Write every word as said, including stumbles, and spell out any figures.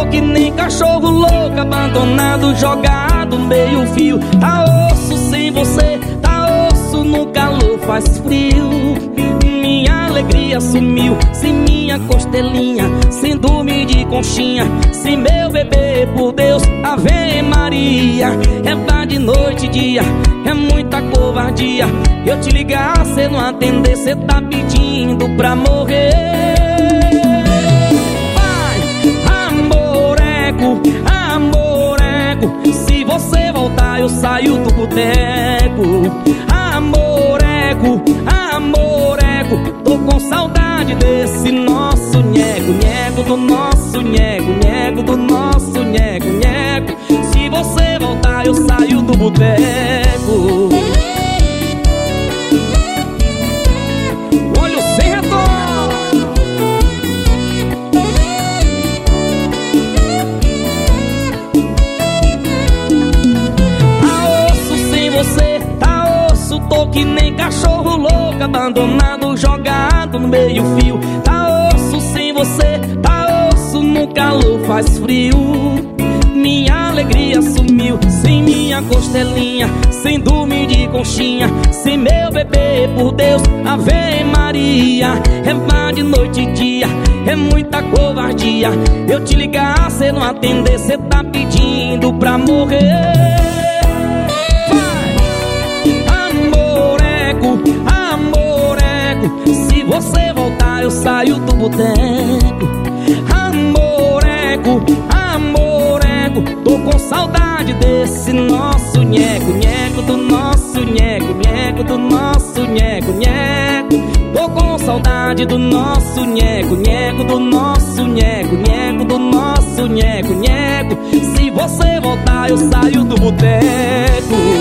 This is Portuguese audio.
tô que nem cachorro louco, abandonado, jogado no meio fio. Tá osso sem você, tá osso no calor, faz frio. Minha alegria sumiu, sem minha costelinha, sem dormir de conchinha, sem meu bebê, por Deus, Ave Maria. É vá de noite e dia, é muita covardia. Eu te ligar, cê não atender, cê tá pedindo pra morrer. Vai, amoreco, amoreco, se você voltar eu saio do boteco. Amoreco, amoreco, tô com saudade desse nosso nhego, nhego do nosso nhego, nhego do nosso nhego, nhego. Se você voltar eu saio do boteco. Olho sem retorno. Tá osso sem você, tá osso, tô que nem cachorro louco, abandonado, jogado no meio fio. Tá osso sem você, tá osso no calor, faz frio. Minha alegria sumiu, sem minha costelinha, sem dormir de conchinha, sem meu bebê, por Deus, Ave Maria. É vá de noite e dia, é muita covardia. Eu te ligar, cê não atender, cê tá pedindo pra morrer. Se você voltar eu saio do boteco. Amoreco, amoreco, tô com saudade desse nosso nhego, nhego do nosso nhego, nhego do nosso nhego, nhego. Tô com saudade do nosso nhego, nhego do nosso nhego, nhego do nosso nhego, nhego. Se você voltar eu saio do boteco.